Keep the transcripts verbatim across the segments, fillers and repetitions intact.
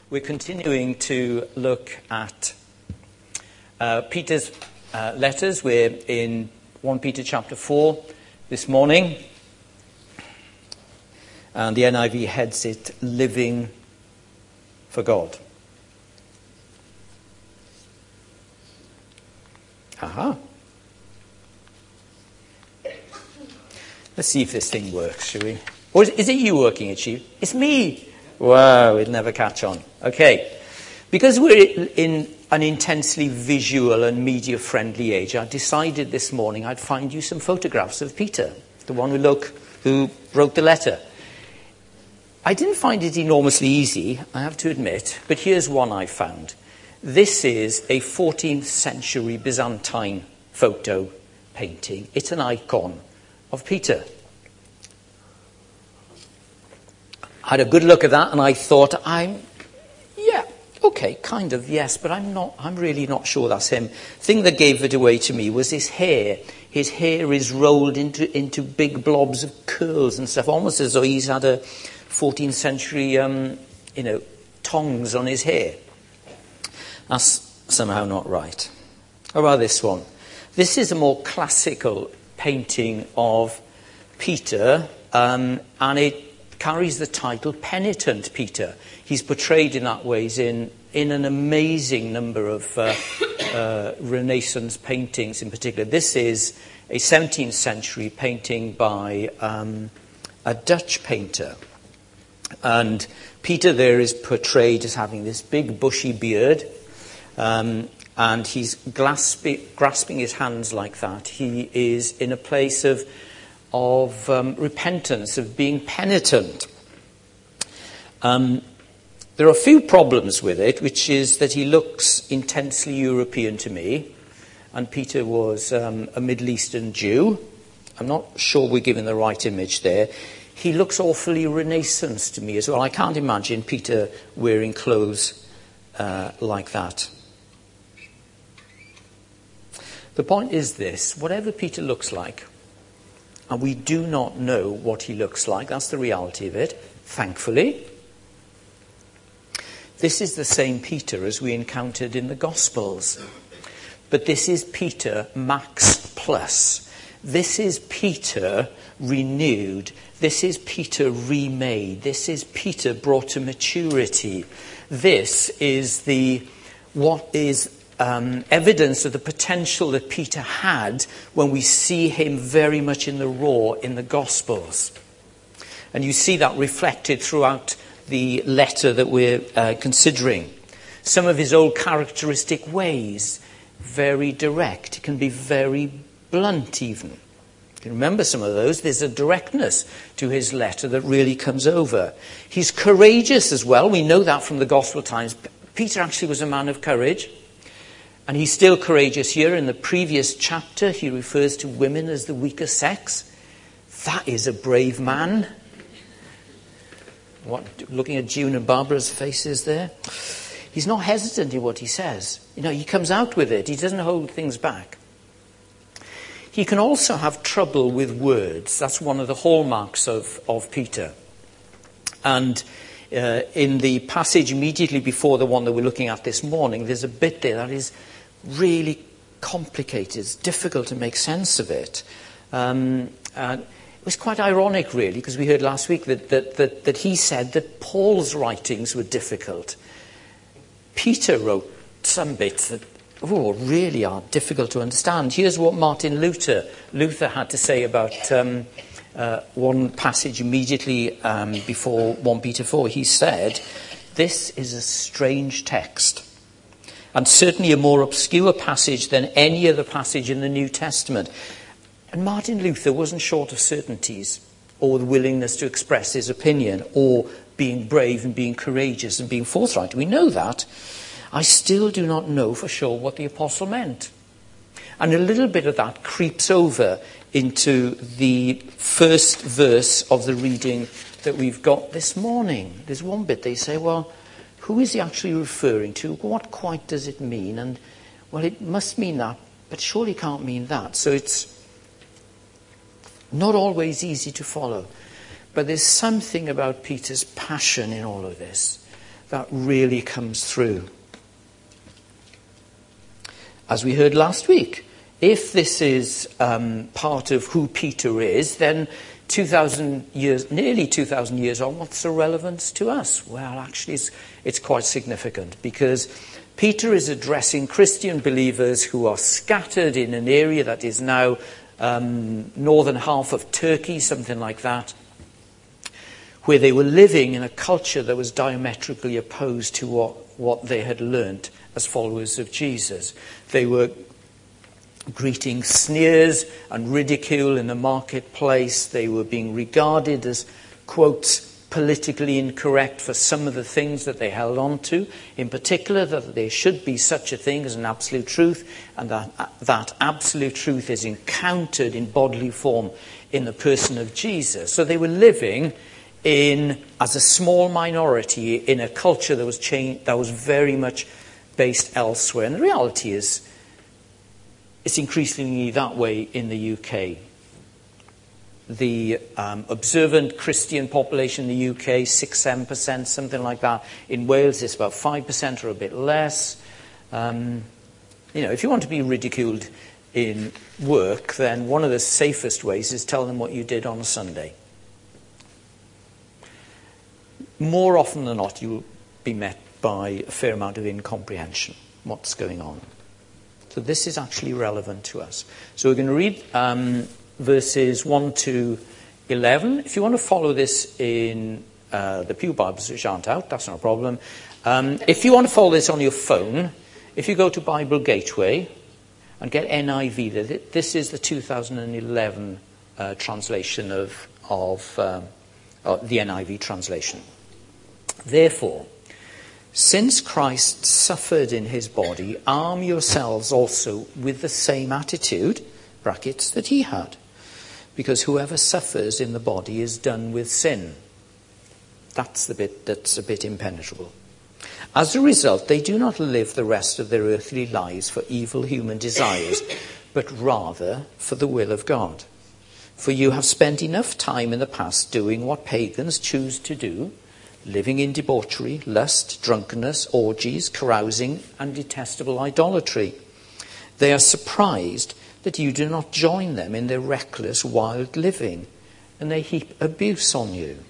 We're continuing to look at uh, Peter's uh, letters. We're in First Peter chapter four this morning. And the N I V heads it, Living for God. Aha. Let's see if this thing works, shall we? Or is, is it you working it, Chief? It's me. Wow, it'll never catch on. Okay. Because we're in an intensely visual and media-friendly age, I decided this morning I'd find you some photographs of Peter, the one who, look, who wrote the letter. I didn't find it enormously easy, I have to admit, but here's one I found. This is a fourteenth century Byzantine photo painting. It's an icon of Peter. I had a good look at that and I thought, I'm, yeah, okay, kind of, yes, but I'm not, I'm really not sure that's him. The thing that gave it away to me was his hair. His hair is rolled into, into big blobs of curls and stuff, almost as though he's had a fourteenth century, um, you know, tongs on his hair. That's somehow not right. How about this one? This is a more classical painting of Peter, um, and it carries the title Penitent Peter. He's portrayed in that way in, in an amazing number of uh, uh, Renaissance paintings in particular. This is a seventeenth century painting by um, a Dutch painter. And Peter there is portrayed as having this big bushy beard, um, and he's grasping, grasping his hands like that. He is in a place of of um, repentance, of being penitent. Um, there are a few problems with it, which is that he looks intensely European to me, and Peter was um, a Middle Eastern Jew. I'm not sure we're given the right image there. He looks awfully Renaissance to me as well. I can't imagine Peter wearing clothes uh, like that. The point is this, whatever Peter looks like, and we do not know what he looks like. That's the reality of it, thankfully. This is the same Peter as we encountered in the Gospels. But this is Peter Max Plus. This is Peter renewed. This is Peter remade. This is Peter brought to maturity. This is the what is Um, evidence of the potential that Peter had when we see him very much in the raw in the Gospels. And you see that reflected throughout the letter that we're uh, considering. Some of his old characteristic ways, very direct. He can be very blunt even. You can remember some of those. There's a directness to his letter that really comes over. He's courageous as well. We know that from the Gospel times. Peter actually was a man of courage. And he's still courageous here. In the previous chapter, he refers to women as the weaker sex. That is a brave man. What, looking at June and Barbara's faces there. He's not hesitant in what he says. You know, he comes out with it. He doesn't hold things back. He can also have trouble with words. That's one of the hallmarks of, of Peter. And uh, in the passage immediately before the one that we're looking at this morning, there's a bit there that is really complicated. It's difficult to make sense of it. Um, and it was quite ironic, really, because we heard last week that, that, that, that he said that Paul's writings were difficult. Peter wrote some bits that oh, really are difficult to understand. Here's what Martin Luther, Luther had to say about um, uh, one passage immediately um, before First Peter four. He said, "This is a strange text, and certainly a more obscure passage than any other passage in the New Testament." And Martin Luther wasn't short of certainties or the willingness to express his opinion or being brave and being courageous and being forthright. We know that. I still do not know for sure what the apostle meant. And a little bit of that creeps over into the first verse of the reading that we've got this morning. There's one bit they say, well, who is he actually referring to? What quite does it mean? And, well, it must mean that, but surely can't mean that. So it's not always easy to follow. But there's something about Peter's passion in all of this that really comes through. As we heard last week, if this is um, part of who Peter is, then two thousand years, nearly two thousand years on, what's the relevance to us? Well, actually, it's, it's quite significant, because Peter is addressing Christian believers who are scattered in an area that is now um, northern half of Turkey, something like that, where they were living in a culture that was diametrically opposed to what, what they had learnt as followers of Jesus. They were greeting sneers and ridicule in the marketplace. They were being regarded as, quotes, politically incorrect for some of the things that they held on to, in particular that there should be such a thing as an absolute truth, and that that absolute truth is encountered in bodily form in the person of Jesus. So they were living in as a small minority in a culture that was changed, that was very much based elsewhere. And the reality is, it's increasingly that way in the U K. The um, observant Christian population in the U K, six, seven percent, something like that. In Wales, it's about five percent or a bit less. Um, you know, if you want to be ridiculed in work, then one of the safest ways is tell them what you did on a Sunday. More often than not, you'll be met by a fair amount of incomprehension. What's going on? So this is actually relevant to us. So we're going to read um, verses one to eleven. If you want to follow this in uh, the Pew Bibles, which aren't out, that's not a problem. Um, if you want to follow this on your phone, if you go to Bible Gateway and get N I V, this is the two thousand eleven uh, translation of, of um, uh, the N I V translation. Therefore, since Christ suffered in his body, arm yourselves also with the same attitude, brackets, that he had. Because whoever suffers in the body is done with sin. That's the bit that's a bit impenetrable. As a result, they do not live the rest of their earthly lives for evil human desires, but rather for the will of God. For you have spent enough time in the past doing what pagans choose to do, living in debauchery, lust, drunkenness, orgies, carousing, and detestable idolatry. They are surprised that you do not join them in their reckless, wild living, and they heap abuse on you.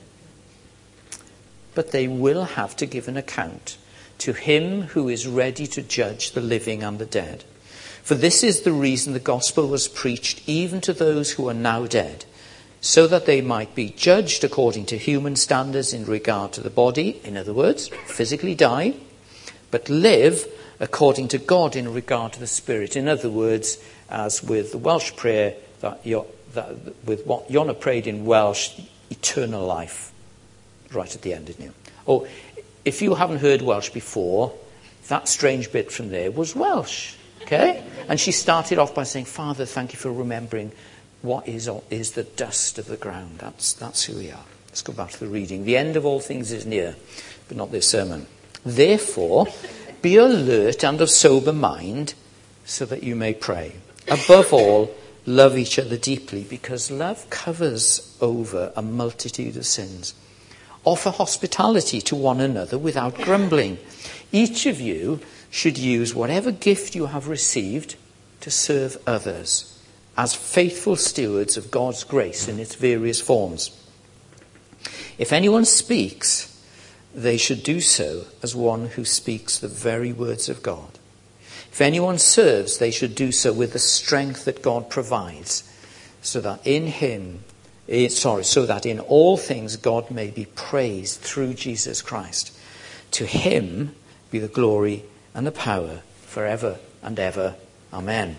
But they will have to give an account to him who is ready to judge the living and the dead. For this is the reason the gospel was preached even to those who are now dead, so that they might be judged according to human standards in regard to the body, in other words, physically die, but live according to God in regard to the spirit. In other words, as with the Welsh prayer, that, that with what Iona prayed in Welsh, eternal life, right at the end, isn't it? Oh, if you haven't heard Welsh before, that strange bit from there was Welsh, okay? And she started off by saying, Father, thank you for remembering what is is the dust of the ground. That's that's who we are. Let's go back to the reading. The end of all things is near, but not this sermon. Therefore, be alert and of sober mind, so that you may pray. Above all, love each other deeply, because love covers over a multitude of sins. Offer hospitality to one another without grumbling. Each of you should use whatever gift you have received to serve others, as faithful stewards of God's grace in its various forms. If anyone speaks, they should do so as one who speaks the very words of God. If anyone serves, they should do so with the strength that God provides, so that in him, sorry, so that in all things God may be praised through Jesus Christ. To him be the glory and the power forever and ever. Amen.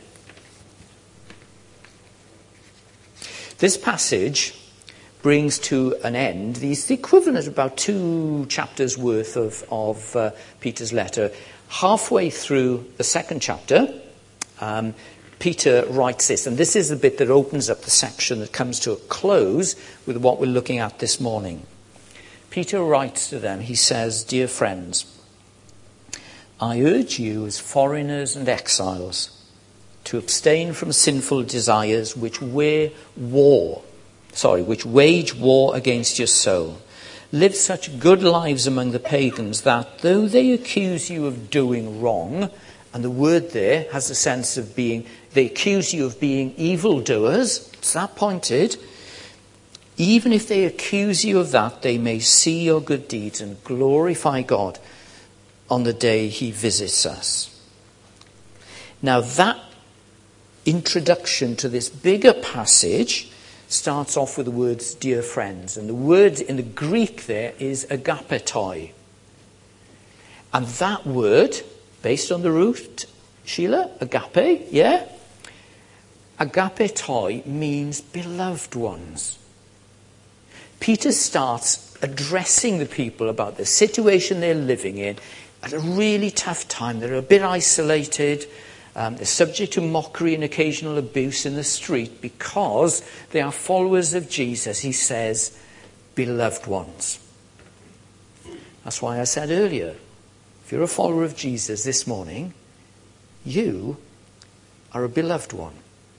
This passage brings to an end the equivalent of about two chapters worth of, of uh, Peter's letter. Halfway through the second chapter, um, Peter writes this, and this is the bit that opens up the section that comes to a close with what we're looking at this morning. Peter writes to them, he says, Dear friends, I urge you as foreigners and exiles to abstain from sinful desires which wear war, sorry, which wage war against your soul. Live such good lives among the pagans that though they accuse you of doing wrong, and the word there has a sense of being, they accuse you of being evildoers, it's that pointed, even if they accuse you of that, they may see your good deeds and glorify God on the day he visits us. Now that introduction to this bigger passage starts off with the words, dear friends. And the word in the Greek there is agapetoi. And that word, based on the root, Sheila, agape, yeah? Agapetoi means beloved ones. Peter starts addressing the people about the situation they're living in at a really tough time. They're a bit isolated. Um, they're subject to mockery and occasional abuse in the street because they are followers of Jesus. He says, beloved ones. That's why I said earlier, if you're a follower of Jesus this morning, you are a beloved one.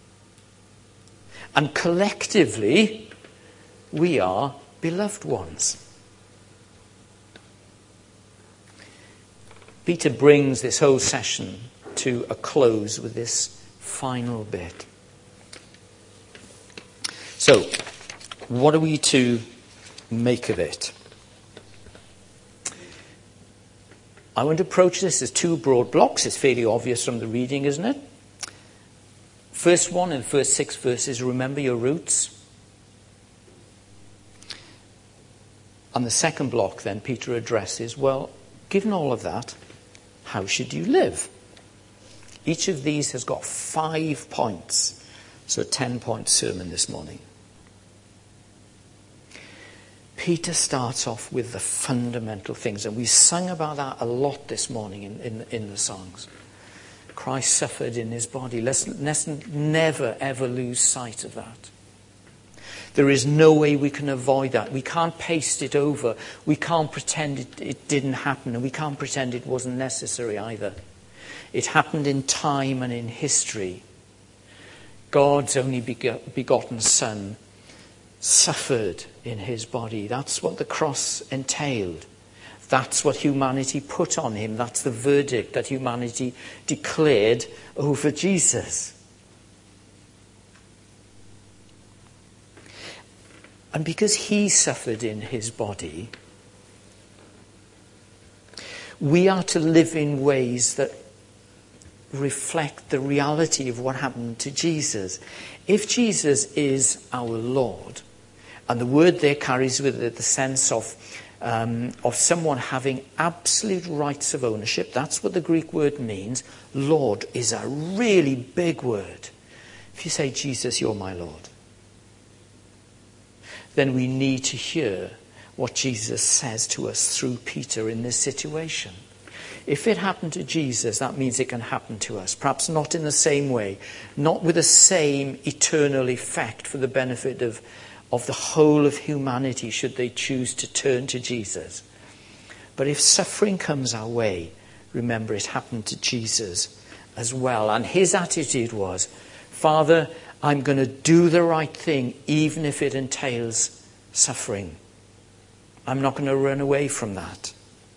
And collectively, we are beloved ones. Peter brings this whole session to a close with this final bit. So, what are we to make of it? I want to approach this as two broad blocks. It's fairly obvious from the reading, isn't it? First one in the first six verses, remember your roots. And the second block then Peter addresses, well, given all of that, how should you live? Each of these has got five points. So a ten-point sermon this morning. Peter starts off with the fundamental things. And we sung about that a lot this morning in, in, in the songs. Christ suffered in his body. Let's, let's never, ever lose sight of that. There is no way we can avoid that. We can't paste it over. We can't pretend it, it didn't happen. And we can't pretend it wasn't necessary either. It happened in time and in history. God's only begotten Son suffered in his body. That's what the cross entailed. That's what humanity put on him. That's the verdict that humanity declared over Jesus. And because he suffered in his body, we are to live in ways that reflect the reality of what happened to Jesus. If Jesus is our Lord, and the word there carries with it the sense of um, of someone having absolute rights of ownership, that's what the Greek word means. Lord is a really big word. If you say, Jesus, you're my Lord, then we need to hear what Jesus says to us through Peter in this situation. If it happened to Jesus, that means it can happen to us. Perhaps not in the same way, not with the same eternal effect for the benefit of, of the whole of humanity should they choose to turn to Jesus. But if suffering comes our way, remember it happened to Jesus as well. And his attitude was, Father, I'm going to do the right thing even if it entails suffering. I'm not going to run away from that.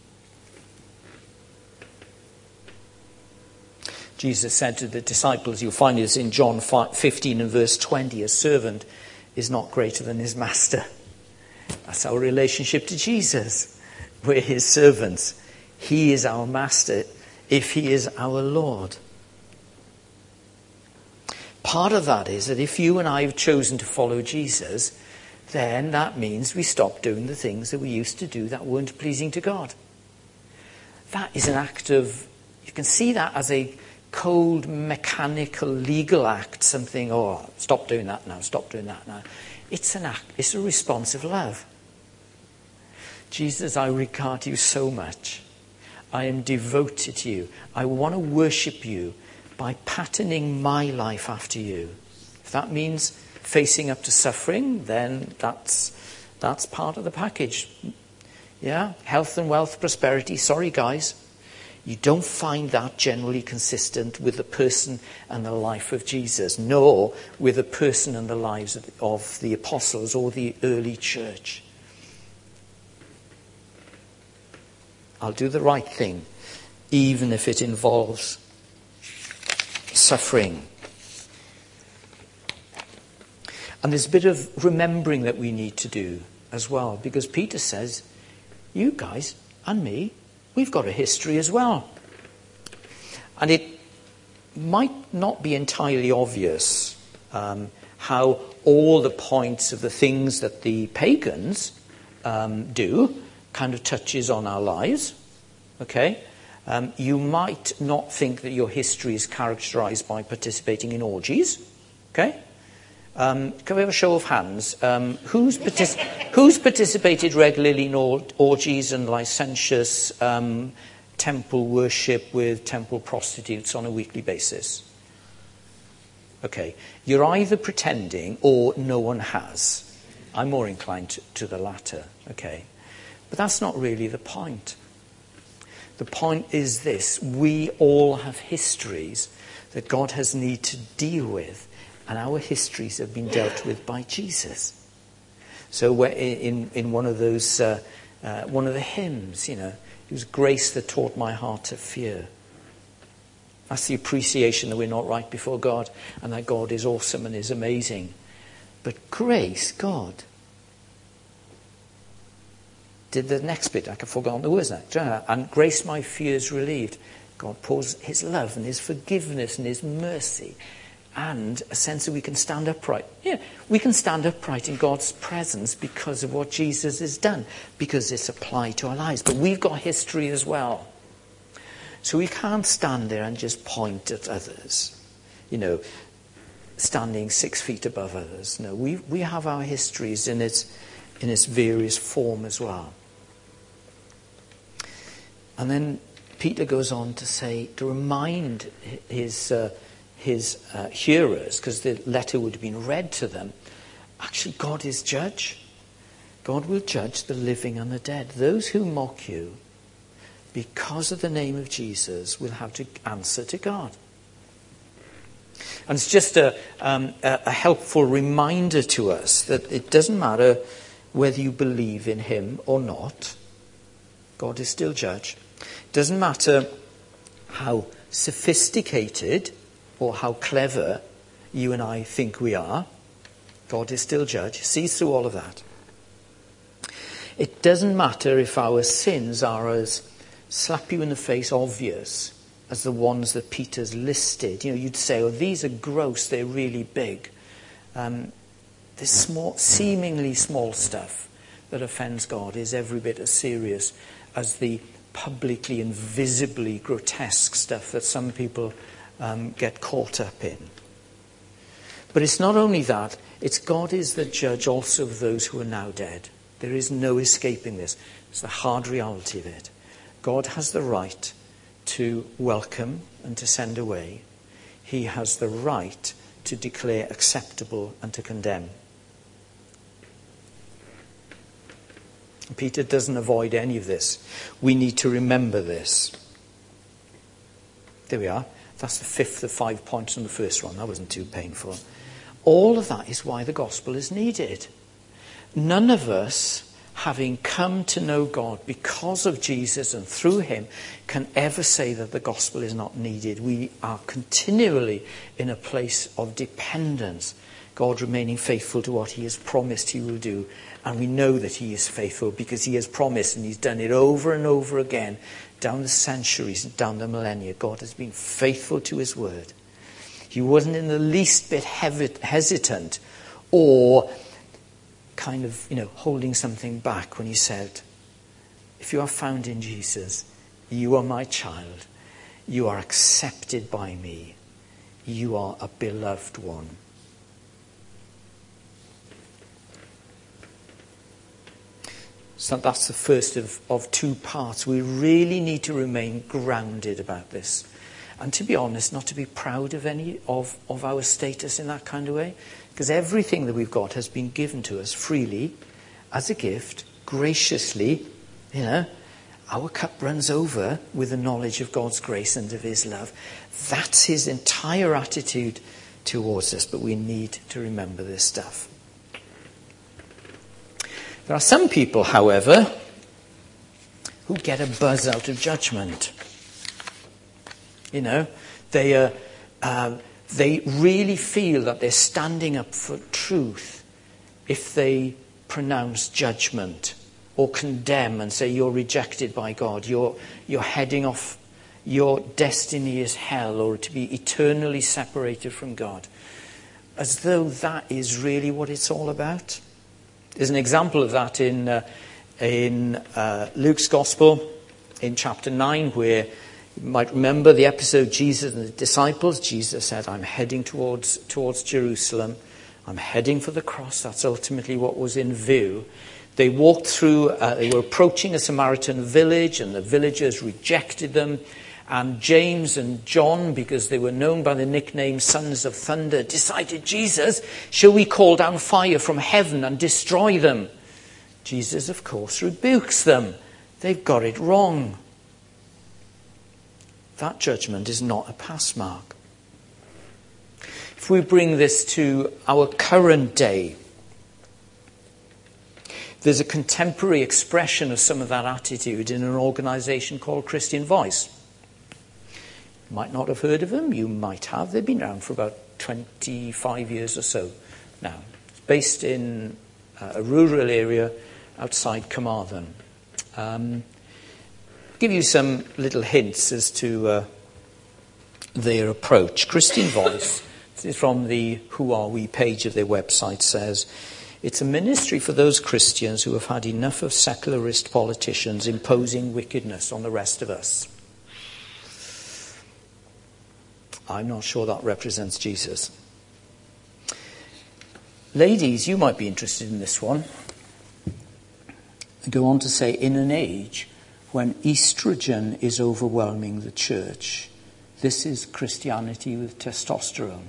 Jesus said to the disciples, you'll find this in John fifteen and verse twenty, a servant is not greater than his master. That's our relationship to Jesus. We're his servants. He is our master if he is our Lord. Part of that is that if you and I have chosen to follow Jesus, then that means we stop doing the things that we used to do that weren't pleasing to God. That is an act of, you can see that as a cold, mechanical, legal act, something, oh, stop doing that now, stop doing that now. It's an act, it's a response of love. Jesus, I regard you so much. I am devoted to you. I want to worship you by patterning my life after you. If that means facing up to suffering, then that's that's part of the package. Yeah, health and wealth, prosperity. Sorry, guys. You don't find that generally consistent with the person and the life of Jesus, nor with the person and the lives of, of the apostles or the early church. I'll do the right thing, even if it involves suffering. And there's a bit of remembering that we need to do as well, because Peter says, you guys and me, we've got a history as well. And it might not be entirely obvious um, how all the points of the things that the pagans um, do kind of touches on our lives. Okay? Um, you might not think that your history is characterized by participating in orgies. Okay? Um, can we have a show of hands? Um, who's, partic- who's participated regularly in or- orgies and licentious um, temple worship with temple prostitutes on a weekly basis? Okay. You're either pretending or no one has. I'm more inclined to, to the latter. Okay. But that's not really the point. The point is this. We all have histories that God has need to deal with. And our histories have been dealt with by Jesus. So we're in, in one of those, uh, uh, one of the hymns, you know, it was grace that taught my heart to fear. That's the appreciation that we're not right before God and that God is awesome and is amazing. But grace, God, did the next bit. I have forgotten the words now. And grace my fears relieved. God pours his love and his forgiveness and his mercy. And a sense that we can stand upright. Yeah, we can stand upright in God's presence because of what Jesus has done, because it's applied to our lives. But we've got history as well. So we can't stand there and just point at others, you know, standing six feet above others. No, we we have our histories in its in its various form as well. And then Peter goes on to say, to remind his uh, his uh, hearers, because the letter would have been read to them, actually God is judge. God will judge the living and the dead. Those who mock you because of the name of Jesus will have to answer to God. And it's just a, um, a helpful reminder to us that it doesn't matter whether you believe in him or not. God is still judge. It doesn't matter how sophisticated or how clever you and I think we are. God is still judge. He sees through all of that. It doesn't matter if our sins are as slap you in the face obvious as the ones that Peter's listed. You know, you'd say, oh, these are gross, they're really big. Um, this small, seemingly small stuff that offends God is every bit as serious as the publicly and visibly grotesque stuff that some people um, get caught up in. But it's not only that, it's God is the judge also of those who are now dead. There is no escaping this. It's the hard reality of it. God has the right to welcome and to send away. He has the right to declare acceptable and to condemn. Peter doesn't avoid any of this. We need to remember this. There we are. That's the fifth of five points on the first one. That wasn't too painful. All of that is why the gospel is needed. None of us, having come to know God because of Jesus and through him, can ever say that the gospel is not needed. We are continually in a place of dependence. God remaining faithful to what he has promised he will do. And we know that he is faithful because he has promised, and he's done it over and over again down the centuries and down the millennia. God has been faithful to his word. He wasn't in the least bit hesitant or kind of, you know, holding something back when he said, if you are found in Jesus, you are my child. You are accepted by me. You are a beloved one. So that's the first of, of two parts. We really need to remain grounded about this. And to be honest, not to be proud of any of, of our status in that kind of way. Because everything that we've got has been given to us freely, as a gift, graciously. You know, our cup runs over with the knowledge of God's grace and of his love. That's his entire attitude towards us. But we need to remember this stuff. There are some people, however, who get a buzz out of judgment. You know, they uh, uh, they really feel that they're standing up for truth if they pronounce judgment or condemn and say you're rejected by God, you're you're heading off, your destiny is hell, or to be eternally separated from God. As though that is really what it's all about. There's an example of that in uh, in uh, Luke's Gospel, in chapter nine, where you might remember the episode Jesus and the disciples. Jesus said, I'm heading towards towards Jerusalem. I'm heading for the cross. That's ultimately what was in view. They walked through, uh, they were approaching a Samaritan village, and the villagers rejected them. And James and John, because they were known by the nickname Sons of Thunder, decided, Jesus, shall we call down fire from heaven and destroy them? Jesus, of course, rebukes them. They've got it wrong. That judgment is not a pass mark. If we bring this to our current day, there's a contemporary expression of some of that attitude in an organisation called Christian Voice. You might not have heard of them. You might have. They've been around for about twenty-five years or so now. It's based in uh, a rural area outside Carmarthen. Um, give you some little hints as to uh, their approach. Christian Voice, this is from the Who Are We page of their website, says, it's a ministry for those Christians who have had enough of secularist politicians imposing wickedness on the rest of us. I'm not sure that represents Jesus. Ladies, you might be interested in this one. I go on to say, in an age when estrogen is overwhelming the church, this is Christianity with testosterone.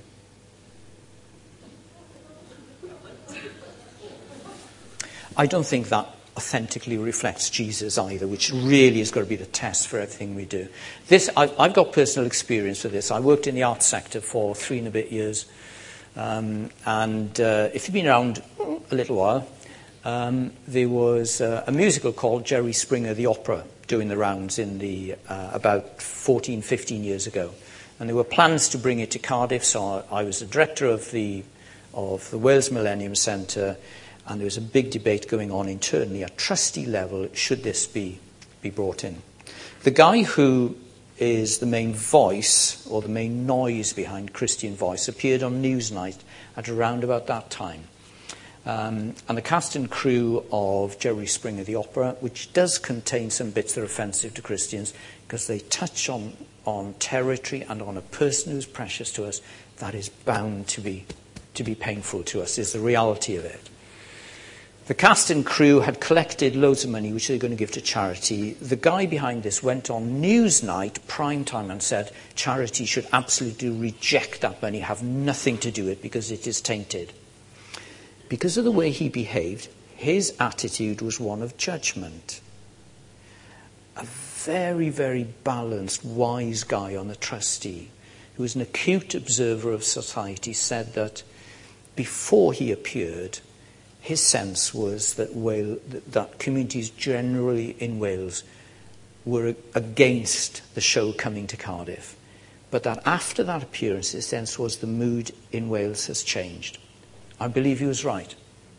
I don't think that authentically reflects Jesus either, which really has got to be the test for everything we do. This, I've, I've got personal experience with this. I worked in the arts sector for three and a bit years. Um, and uh, if you've been around a little while, um, there was uh, a musical called Jerry Springer the Opera doing the rounds in the uh, about fourteen, fifteen years ago. And there were plans to bring it to Cardiff, so I was the director of the, of the Wales Millennium Centre. And there was a big debate going on internally at trustee level, should this be, be brought in. The guy who is the main voice, or the main noise behind Christian Voice, appeared on Newsnight at around about that time. Um, and the cast and crew of Jerry Springer the Opera, which does contain some bits that are offensive to Christians, because they touch on, on territory and on a person who's precious to us, that is bound to be, to be painful to us, is the reality of it. The cast and crew had collected loads of money, which they were going to give to charity. The guy behind this went on Newsnight, prime time, and said charity should absolutely reject that money, have nothing to do with it, because it is tainted. Because of the way he behaved, his attitude was one of judgment. A very, very balanced, wise guy on the trustee, who was an acute observer of society, said that before he appeared, his sense was that, Wales, that communities generally in Wales were against the show coming to Cardiff. But that after that appearance, his sense was the mood in Wales has changed. I believe he was right.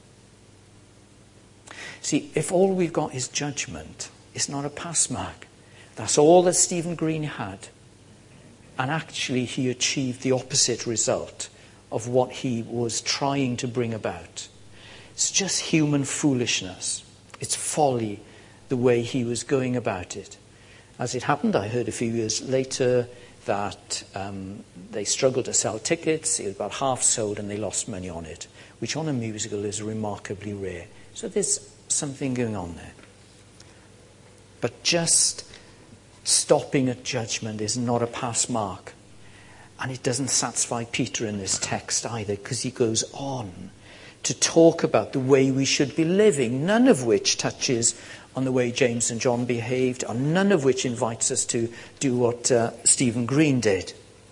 See, if all we've got is judgment, it's not a pass mark. That's all that Stephen Green had. And actually he achieved the opposite result of what he was trying to bring about. It's just human foolishness. It's folly, the way he was going about it. As it happened, I heard a few years later that um, they struggled to sell tickets. It was about half sold and they lost money on it, which on a musical is remarkably rare. So there's something going on there. But just stopping at judgment is not a pass mark. And it doesn't satisfy Peter in this text either, because he goes on to talk about the way we should be living, none of which touches on the way James and John behaved, and none of which invites us to do what uh, Stephen Green did.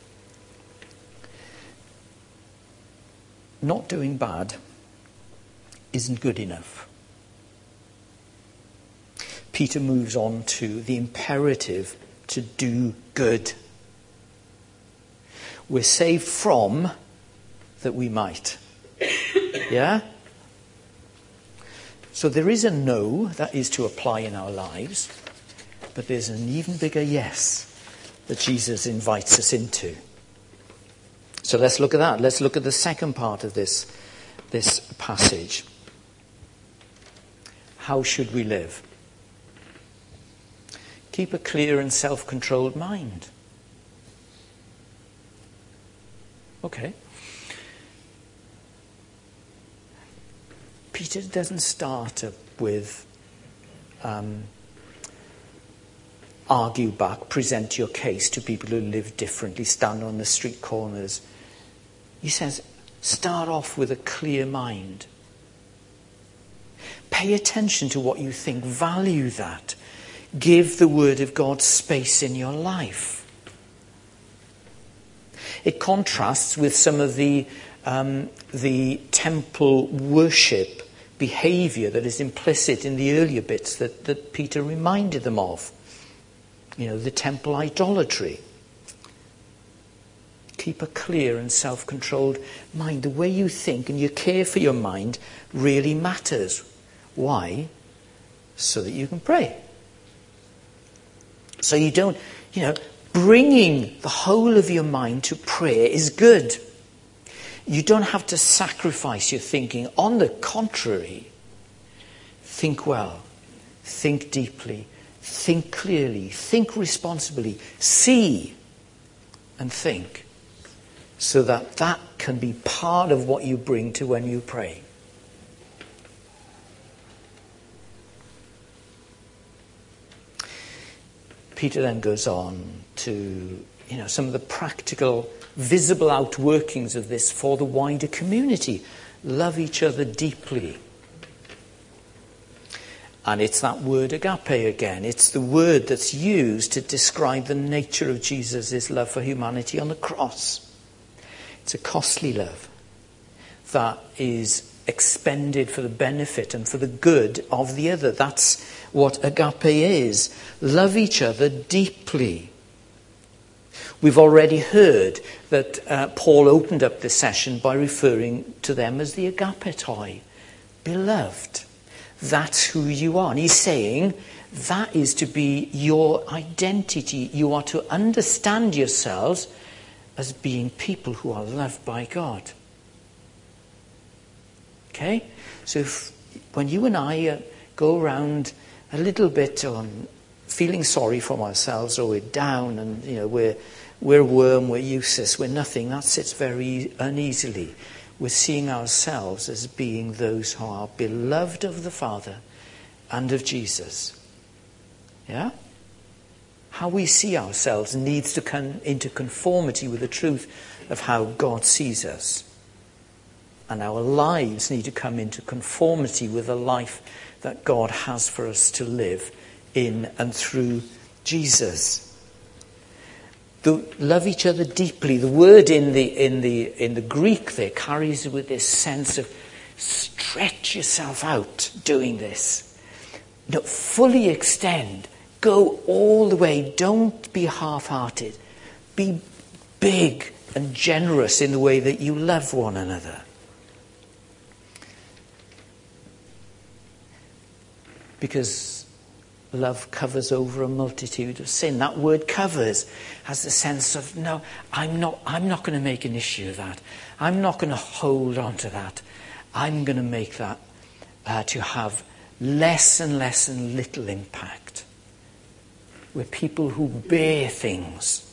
Not doing bad isn't good enough. Peter moves on to the imperative to do good. We're saved from that we might. Yeah? So there is a no that is to apply in our lives, but there's an even bigger yes that Jesus invites us into. So let's look at that. Let's look at the second part of this, this passage. How should we live? Keep a clear and self-controlled mind. Okay. Peter doesn't start up with um, argue back, present your case to people who live differently, stand on the street corners. He says, start off with a clear mind. Pay attention to what you think. Value that. Give the Word of God space in your life. It contrasts with some of the um, the temple worship behaviour that is implicit in the earlier bits that, that Peter reminded them of. You know, the temple idolatry. Keep a clear and self-controlled mind. The way you think and you care for your mind really matters. Why? So that you can pray. So you don't, you know, bringing the whole of your mind to prayer is good. You don't have to sacrifice your thinking. On the contrary, think well, think deeply, think clearly, think responsibly, see and think, so that that can be part of what you bring to when you pray. Peter then goes on to, you know, some of the practical, visible outworkings of this for the wider community. Love each other deeply. And it's that word agape again. It's the word that's used to describe the nature of Jesus' love for humanity on the cross. It's a costly love that is expended for the benefit and for the good of the other. That's what agape is. Love each other deeply. We've already heard that uh, Paul opened up this session by referring to them as the agapetoi, beloved. That's who you are. And he's saying that is to be your identity. You are to understand yourselves as being people who are loved by God. Okay? So if, when you and I uh, go around a little bit on feeling sorry for ourselves, or we're down and, you know, we're we're a worm, we're useless, we're nothing, that sits very uneasily. We're seeing ourselves as being those who are beloved of the Father and of Jesus. Yeah? How we see ourselves needs to come into conformity with the truth of how God sees us. And our lives need to come into conformity with the life that God has for us to live in and through Jesus. The, love each other deeply. The word in the in the in the Greek there carries with this sense of stretch yourself out doing this. No, fully extend. Go all the way. Don't be half-hearted. Be big and generous in the way that you love one another. Because love covers over a multitude of sin. That word covers has the sense of, no, I'm not I'm not going to make an issue of that. I'm not going to hold on to that. I'm going to make that uh, to have less and less and little impact. We're people who bear things.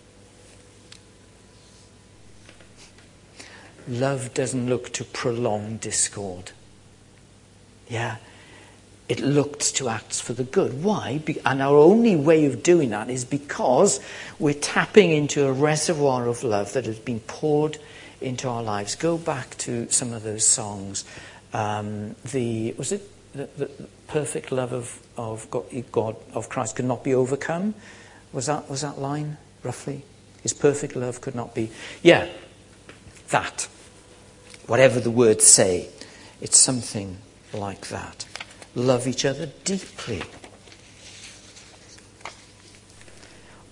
Love doesn't look to prolong discord. Yeah. It looks to acts for the good. Why? And our only way of doing that is because we're tapping into a reservoir of love that has been poured into our lives. Go back to some of those songs. Um, the was it the, the perfect love of of God, God of Christ could not be overcome? Was that was that line roughly? His perfect love could not be. Yeah, that. Whatever the words say, it's something like that. Love each other deeply.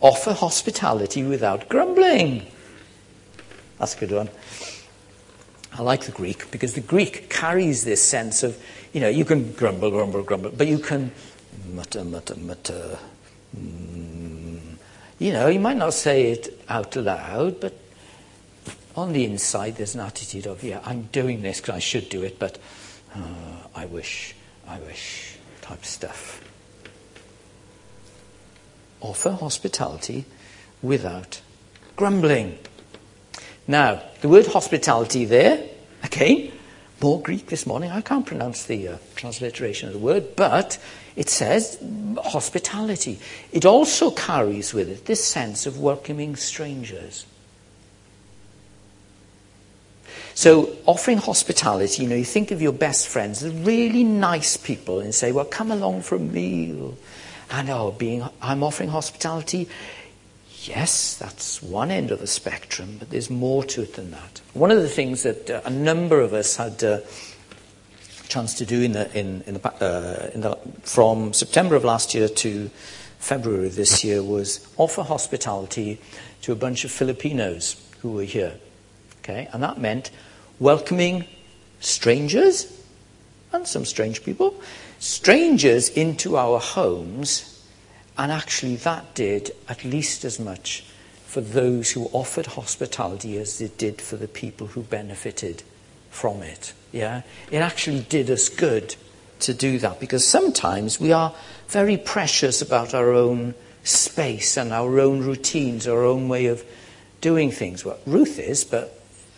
Offer hospitality without grumbling. That's a good one. I like the Greek because the Greek carries this sense of, you know, you can grumble, grumble, grumble, but you can mutter, mutter, mutter. Mm. You know, you might not say it out loud, but on the inside there's an attitude of, yeah, I'm doing this because I should do it, but uh, I wish, I wish type stuff. Offer hospitality without grumbling. Now, the word hospitality there, again, more Greek this morning. I can't pronounce the uh, transliteration of the word, but it says hospitality. It also carries with it this sense of welcoming strangers. So offering hospitality, you know, you think of your best friends, the really nice people, and say, well, come along for a meal. And oh, being, I'm offering hospitality. Yes, that's one end of the spectrum, but there's more to it than that. One of the things that uh, a number of us had a uh, chance to do in the, in, in the, uh, in the, from September of last year to February this year was offer hospitality to a bunch of Filipinos who were here. Okay, and that meant welcoming strangers and some strange people, strangers into our homes. And actually that did at least as much for those who offered hospitality as it did for the people who benefited from it. Yeah, it actually did us good to do that, because sometimes we are very precious about our own space and our own routines, our own way of doing things. Well, Ruth is, but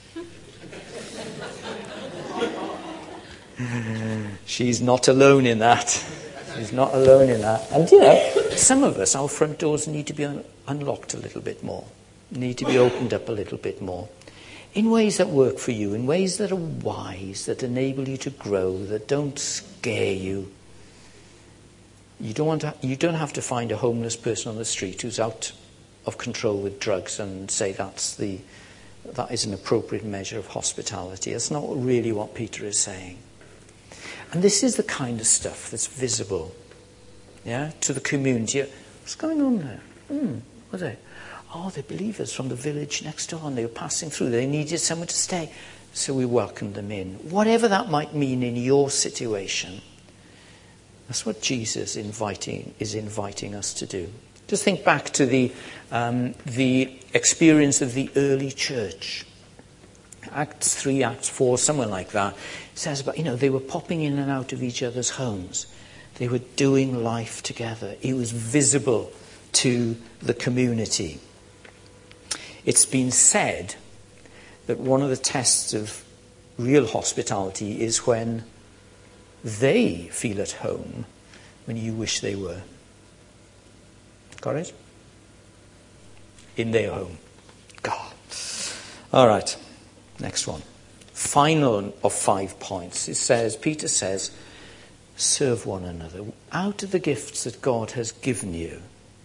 she's not alone in that. She's not alone in that. And, you know, some of us, our front doors need to be un- unlocked a little bit more, need to be opened up a little bit more, in ways that work for you, in ways that are wise, that enable you to grow, that don't scare you. You don't want to, you don't have to find a homeless person on the street who's out of control with drugs and say that's the that is an appropriate measure of hospitality. That's not really what Peter is saying. And this is the kind of stuff that's visible, yeah, to the community. What's going on there? Hmm, what are they? Oh, they're believers from the village next door, and they were passing through. They needed somewhere to stay, so we welcomed them in. Whatever that might mean in your situation, that's what Jesus inviting is inviting us to do. Just think back to the um, the experience of the early church. Acts three, Acts four, somewhere like that. It says about, you know, they were popping in and out of each other's homes. They were doing life together. It was visible to the community. It's been said that one of the tests of real hospitality is when they feel at home when you wish they were. Got it? In their home. God. All right. Next one. Final of five points. It says, Peter says, serve one another. Out of the gifts that God has given you,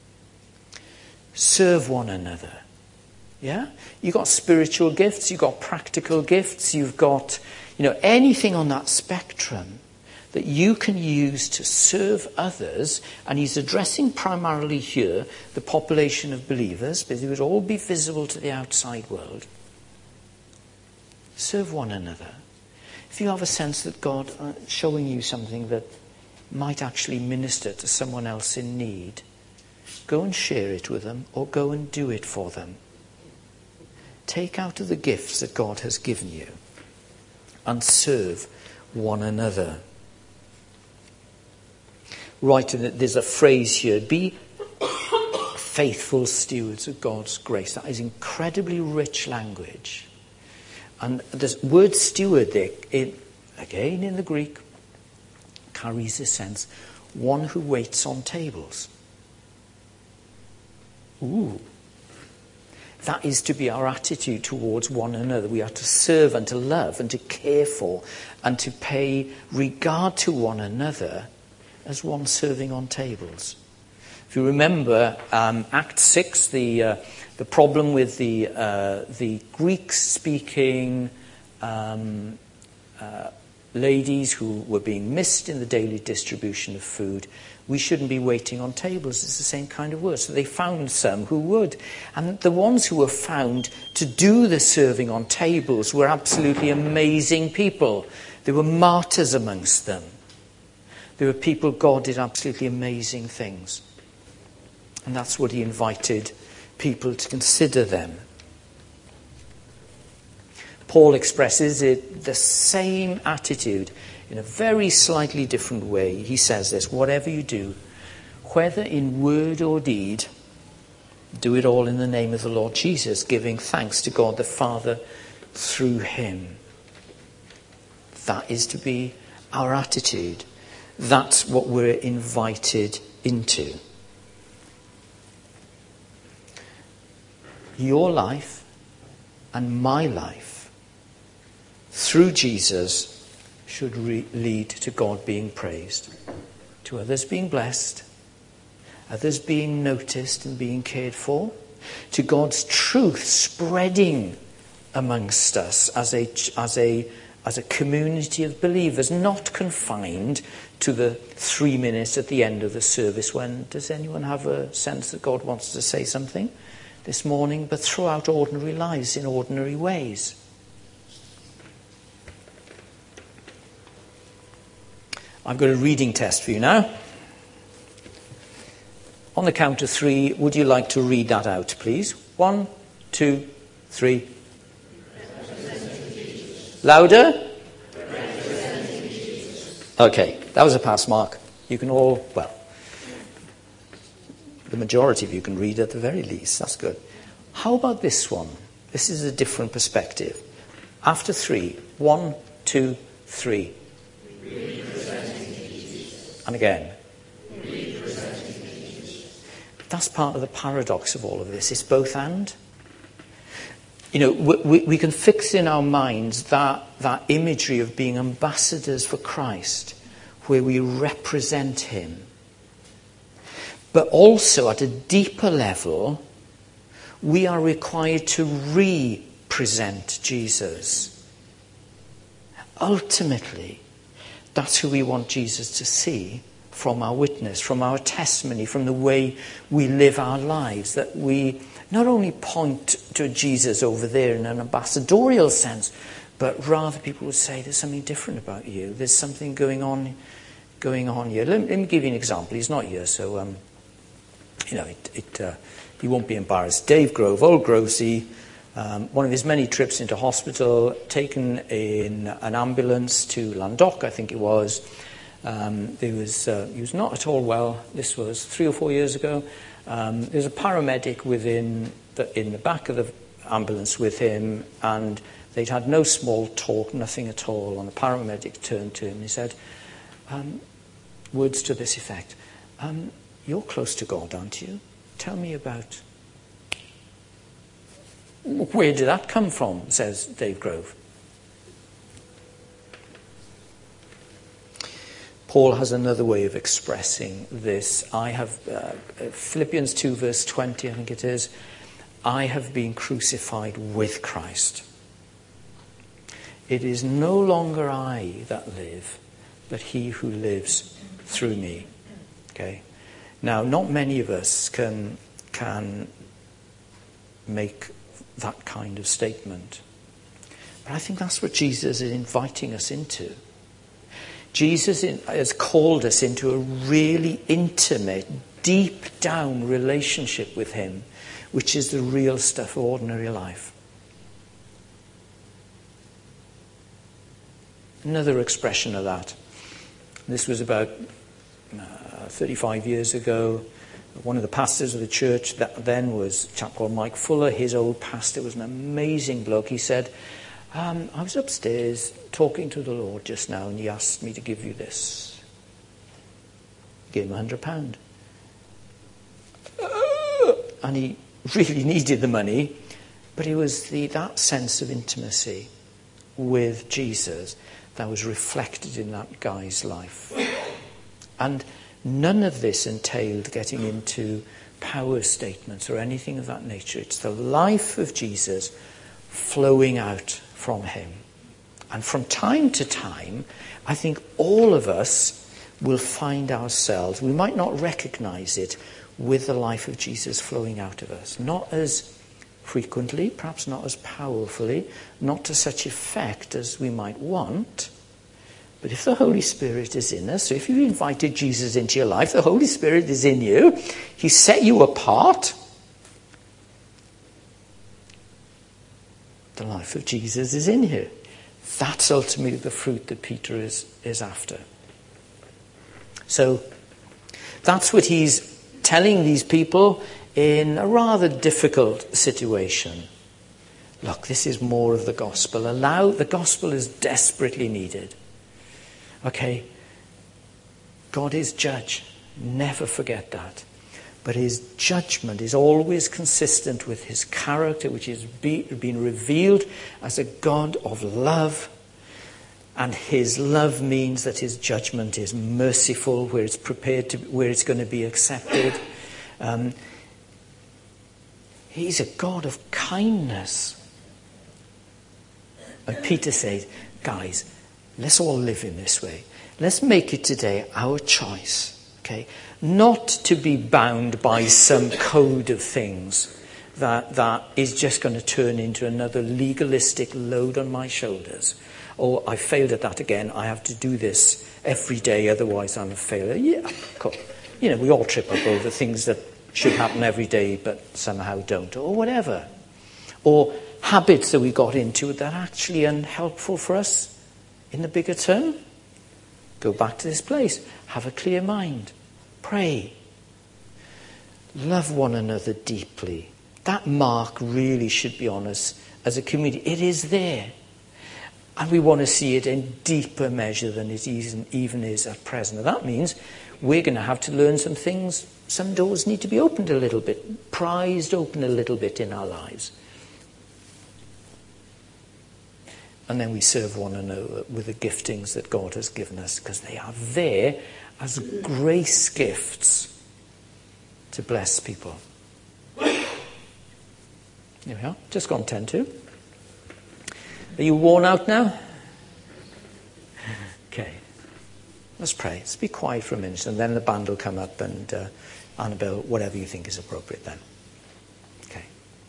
serve one another. Yeah? You've got spiritual gifts, you've got practical gifts, you've got, you know, anything on that spectrum that you can use to serve others. And he's addressing primarily here the population of believers, because it would all be visible to the outside world. Serve one another. If you have a sense that God is showing you something that might actually minister to someone else in need, go and share it with them, or go and do it for them. Take out of the gifts that God has given you and serve one another. Right, and there's a phrase here, be faithful stewards of God's grace. That is incredibly rich language. And the word steward there, it, again in the Greek, carries a sense, one who waits on tables. Ooh. That is to be our attitude towards one another. We are to serve and to love and to care for and to pay regard to one another as one serving on tables. If you remember um, Act six, the uh, the problem with the uh, the Greek-speaking um, uh, ladies who were being missed in the daily distribution of food We shouldn't be waiting on tables. It's the same kind of work. So they found some who would. And the ones who were found to do the serving on tables were absolutely amazing people. There were martyrs amongst them. There were people, God did absolutely amazing things. And that's what he invited people to consider them. Paul expresses it, the same attitude in a very slightly different way. He says this: whatever you do, whether in word or deed, do it all in the name of the Lord Jesus, giving thanks to God the Father through him. That is to be our attitude. That's what we're invited into. Your life and my life, through Jesus, should re- lead to God being praised, to others being blessed, others being noticed and being cared for, to God's truth spreading amongst us as a as a as a community of believers, not confined to the three minutes at the end of the service when, does anyone have a sense that God wants to say something this morning? But throughout ordinary lives in ordinary ways. I've got a reading test for you now. On the count of three, would you like to read that out, please? One, two, three. Louder? Okay, that was a pass mark. You can all, well, the majority of you can read at the very least. That's good. How about this one? This is a different perspective. After three, one, two, three. And again. That's part of the paradox of all of this. It's both and. You know, we, we can fix in our minds that, that imagery of being ambassadors for Christ, where we represent him. But also at a deeper level, we are required to represent Jesus. Ultimately, that's who we want Jesus to see from our witness, from our testimony, from the way we live our lives, that we not only point to Jesus over there in an ambassadorial sense, but rather people would say, there's something different about you. There's something going on going on here. Let, let me give you an example. He's not here, so um, you know, it, it, uh, he won't be embarrassed. Dave Grove, old Grovesy, um, one of his many trips into hospital, taken in an ambulance to Landoc, I think it was. Um, there was uh, he was not at all well. This was three or four years ago. Um, there's a paramedic within the, in the back of the ambulance with him, and they'd had no small talk, nothing at all. And the paramedic turned to him and he said, um, words to this effect, um, you're close to God, aren't you? Tell me about... Where did that come from, says Dave Grove. Paul has another way of expressing this. I have, uh, Philippians two verse twenty, I think it is, I have been crucified with Christ. It is no longer I that live, but he who lives through me. Okay. Now, not many of us can can make that kind of statement. But I think that's what Jesus is inviting us into. Jesus has called us into a really intimate, deep down relationship with him, which is the real stuff of ordinary life. Another expression of that. This was about uh, thirty-five years ago. One of the pastors of the church that then was a chap called Mike Fuller. His old pastor was an amazing bloke. He said, um, I was upstairs talking to the Lord just now, and he asked me to give you this. He gave him a hundred pound. And he really needed the money, but it was the, that sense of intimacy with Jesus that was reflected in that guy's life. And none of this entailed getting into power statements or anything of that nature. It's the life of Jesus flowing out from him. And from time to time, I think all of us we'll find ourselves, we might not recognize it, with the life of Jesus flowing out of us. Not as frequently, perhaps not as powerfully, not to such effect as we might want. But if the Holy Spirit is in us, so if you've invited Jesus into your life, the Holy Spirit is in you, he set you apart. The life of Jesus is in you. That's ultimately the fruit that Peter is, is after. So that's what he's telling these people in a rather difficult situation. Look, this is more of the gospel. Allow, the gospel is desperately needed. Okay, God is judge. Never forget that. But his judgment is always consistent with his character, which has be, been revealed as a God of love. And his love means that his judgment is merciful, where it's prepared to, where it's going to be accepted. Um, he's a God of kindness. And Peter says, guys, let's all live in this way. Let's make it today our choice, okay? Not to be bound by some code of things that, that is just going to turn into another legalistic load on my shoulders. Or I failed at that again, I have to do this every day, otherwise I'm a failure. Yeah, cool. You know, we all trip up over things that should happen every day but somehow don't, or whatever. Or habits that we got into that are actually unhelpful for us in the bigger term. Go back to this place. Have a clear mind. Pray. Love one another deeply. That mark really should be on us as a community. It is there. And we want to see it in deeper measure than it even is at present. And that means we're going to have to learn some things. Some doors need to be opened a little bit, prized open a little bit in our lives. And then we serve one another with the giftings that God has given us, because they are there as grace gifts to bless people. Here we are, just gone ten to. Are you worn out now? Okay. Let's pray. Let's be quiet for a minute, and then the band will come up, and uh, Annabelle, whatever you think is appropriate then. Okay.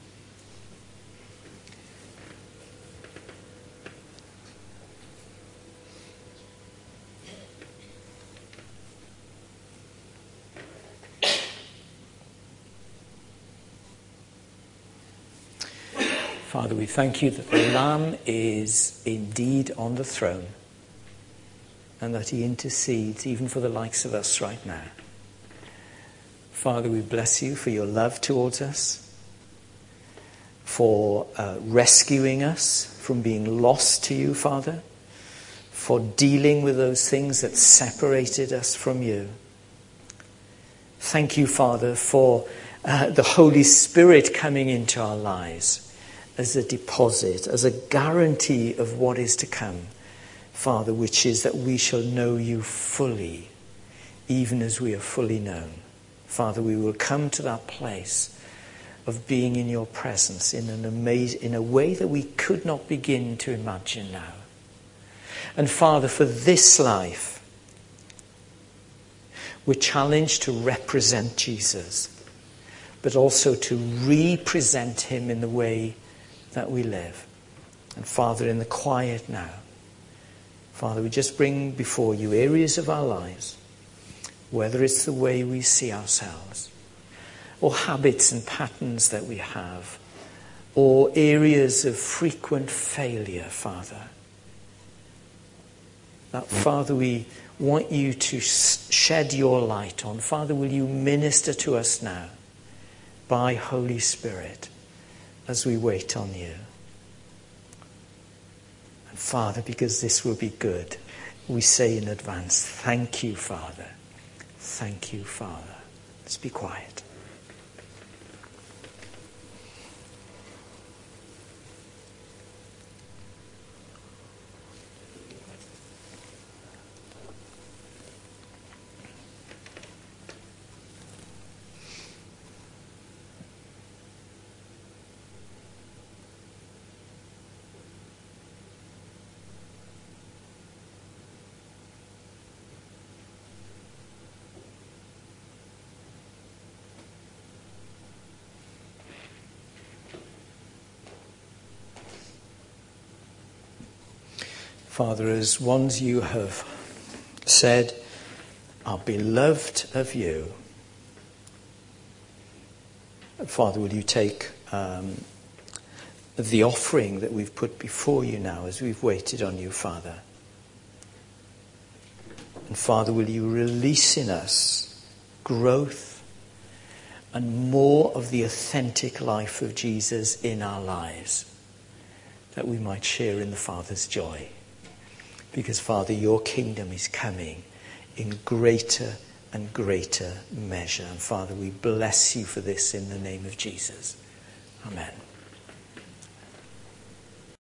Father, we thank you that the Lamb is indeed on the throne, and that he intercedes even for the likes of us right now. Father, we bless you for your love towards us, for uh, rescuing us from being lost to you, Father, for dealing with those things that separated us from you. Thank you, Father, for uh, the Holy Spirit coming into our lives as a deposit, as a guarantee of what is to come, Father, which is that we shall know you fully, even as we are fully known. Father, we will come to that place of being in your presence in an amaz- in a way that we could not begin to imagine now. And Father, for this life, we're challenged to represent Jesus, but also to represent him in the way that we live. And Father, in the quiet now, Father, we just bring before you areas of our lives, whether it's the way we see ourselves, or habits and patterns that we have, or areas of frequent failure, Father. That, Father, we want you to shed your light on. Father, will you minister to us now by Holy Spirit as we wait on you. And Father, because this will be good, we say in advance, thank you, Father. Thank you, Father. Let's be quiet. Father, as ones you have said are beloved of you, Father, will you take um, the offering that we've put before you now as we've waited on you, Father. And Father, will you release in us growth and more of the authentic life of Jesus in our lives, that we might share in the Father's joy. Because, Father, your kingdom is coming in greater and greater measure. And, Father, we bless you for this in the name of Jesus. Amen.